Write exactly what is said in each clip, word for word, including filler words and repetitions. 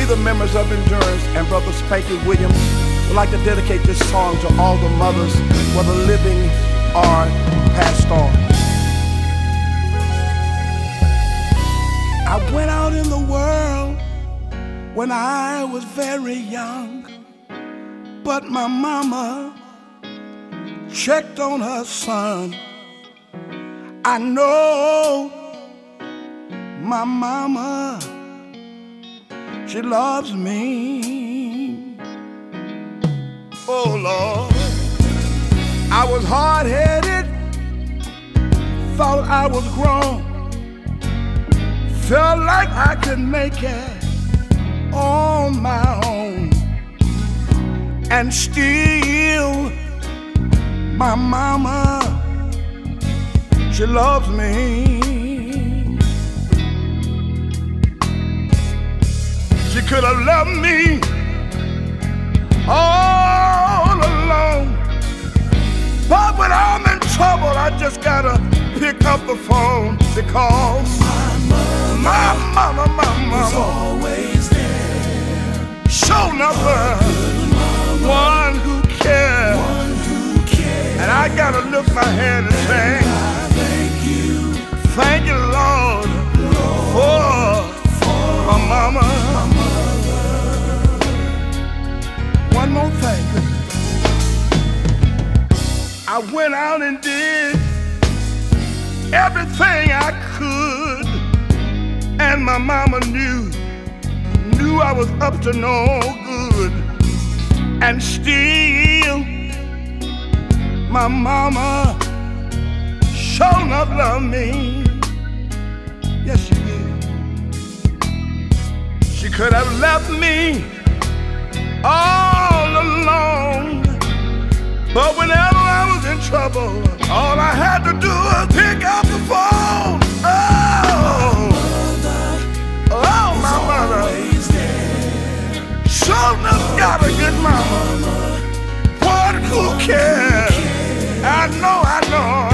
the members of Endurance and Brother Spanky Williams would like to dedicate this song to all the mothers, whether living or passed on. I went out in the world when I was very young, but my mama checked on her son. I know my mama, she loves me. Oh Lord, I was hard-headed, thought I was grown, felt like I could make it on my own, and still my mama, she loves me. She could have loved me all alone, but when I'm in trouble, I just gotta pick up the phone because my mama, my mama, my mama is always there. Show number one who cares, one who cares. And I gotta lift my hand and say, thank you, thank you, Lord, Lord for, for my mama. My mother. One more thing. I went out and did everything I could, and my mama knew, knew I was up to no good, and still my mama sure enough loved me. Yes, she did. She could have left me all alone, but whenever I was in trouble, all I had to do was pick up the phone. Oh, oh, my mother sure enough got a good mama, one who cares. I know, I know.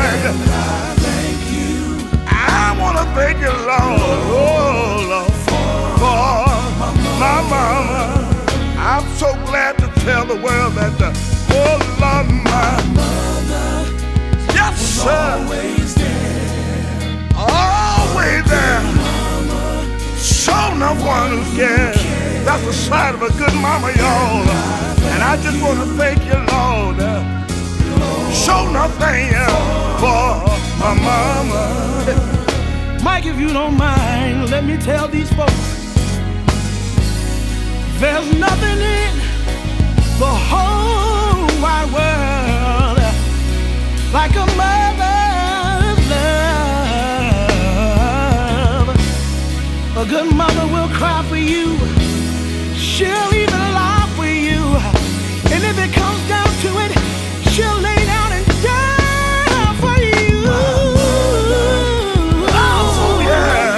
I want to thank you, Lord, oh, Lord, for my mama. I'm so glad to tell the world that the oh Lord, my mother, yes sir, always there, always there. Show no one who cares. That's the sign of a good mama, y'all. And I just want to thank you, Lord. Show nothing for my mama. Mike, if you don't mind, let me tell these folks, there's nothing in the whole wide world like a mother's love. A good mother will cry for you, she'll even lie for you, and if it comes down to it, she'll lay down and die for you. Oh yeah.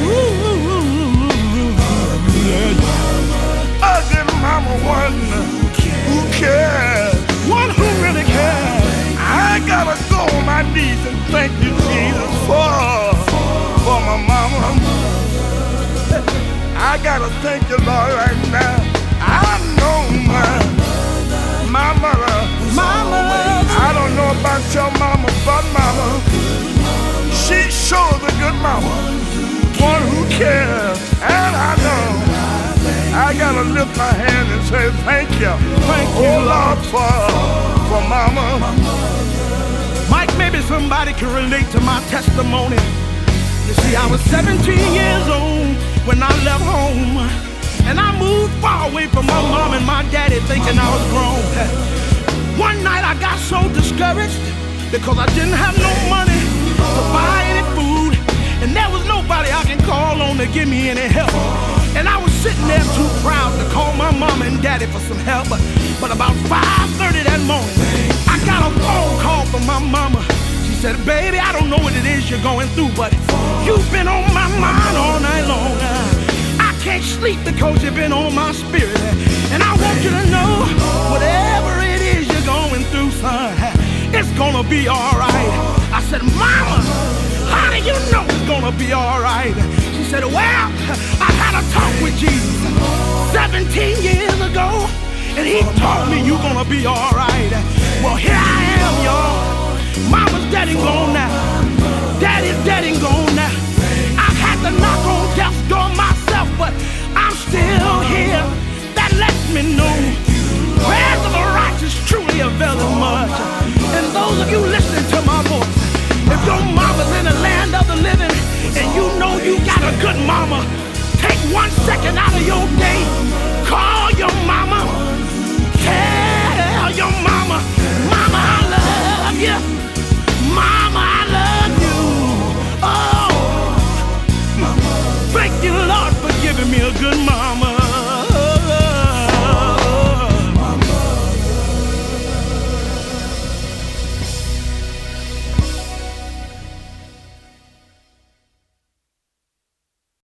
A good mama, one who cares, one who really cares. I gotta go on my knees and thank you, Jesus, for for my mama. I gotta thank you, Lord, right now. I know my my mother. Mama, I don't know about your mama, but mama, she sure is a good mama, one who cares. And I know I gotta lift my hand and say thank you, thank you, oh, Lord, for for mama. Mike, maybe somebody can relate to my testimony. You see, I was seventeen years old when I left home, and I moved far away from my mom and my daddy, thinking I was grown. One night I got so discouraged because I didn't have no money to buy any food, and there was nobody I can call on to give me any help. And I was sitting there too proud to call my mom and daddy for some help. But about five thirty that morning, I got a phone call from my mama. She said, baby, I don't know what it is you're going through, but you've been on my mind all night long. I can't sleep because you've been on my spirit. And I want you to know, whatever it is you're going through, son, it's gonna be all right. I said, mama, how do you know it's gonna be all right? She said, well, I had had a talk with Jesus seventeen years ago, and he told me you're gonna be all right. Well, here I am, y'all. Mama's dead and gone now. Daddy's dead and gone now. I've had to knock on death's door myself, but I'm still here. That lets me know prayers of the righteous truly availeth much. And those of you listening to my voice, if your mama's in the land of the living and you know you got a good mama, take one second out of your day, call your mama, tell your mama, mama, I love you, mama, I love you. Oh, thank you, Lord, for giving me a good mama.